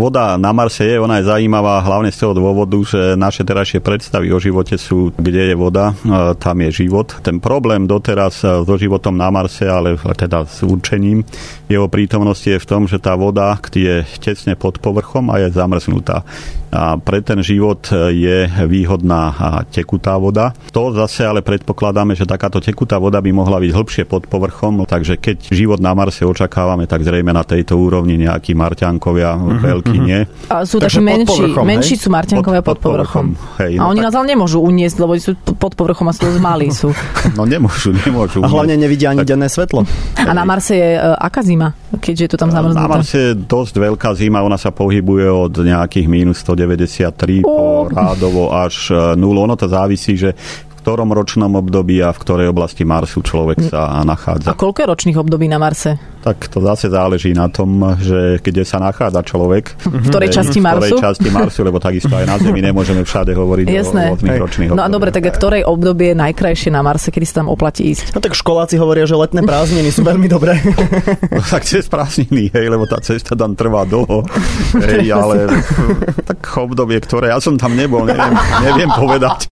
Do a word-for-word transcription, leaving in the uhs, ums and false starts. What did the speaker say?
voda na Marse je, ona je zaujímavá hlavne z toho dôvodu, že naše terajšie predstavy o živote sú, kde je voda, tam je život. Ten problém doteraz so životom na Marse, ale teda s určením jeho prítomnosti je v tom, že tá voda je tesne pod povrchom a je zamrznutá. A pre ten život je výhodná tekutá voda. To zase ale predpokladáme, že takáto tekutá voda by mohla byť hlbšie pod povrchom, takže keď život na Marse očakávame, tak zrejme na tejto úrovni nejakí Marťankovia uh-huh, veľkí uh-huh. nie. A sú takí menší, menší sú Marťankovia pod, pod povrchom. Hej, a no oni tak... nás ale nemôžu uniesť, lebo sú pod povrchom a sú malí sú. No nemôžu, nemôžu. A hlavne nevidia ani tak... denné svetlo. A na Marse je uh, aká zima, keďže je to tam zamrznuté? Na Marse je dosť veľká zima, ona sa pohybuje od nejakých mínus stodeväťdesiattri oh. po rádovo až nulu. Ono to závisí, že v ktorom ročnom období a v ktorej oblasti Marsu človek sa nachádza. A koľko je ročných období na Marse? Tak to zase záleží na tom, že kde sa nachádza človek. V ktorej časti Marsu? V ktorej časti Marsu, lebo takisto aj na Zemi nemôžeme všade hovoriť Jasné. o rôznych ročných období. No a dobre, tak a ktorej obdobie je najkrajšie na Marse, kedy sa tam oplatí ísť? No tak školáci hovoria, že letné prázdniny sú veľmi dobré. No tak cez prázdniny, hej, lebo tá cesta tam trvá dlho. Hej, ale tak obdobie, ktoré ja som tam nebol, neviem, neviem povedať.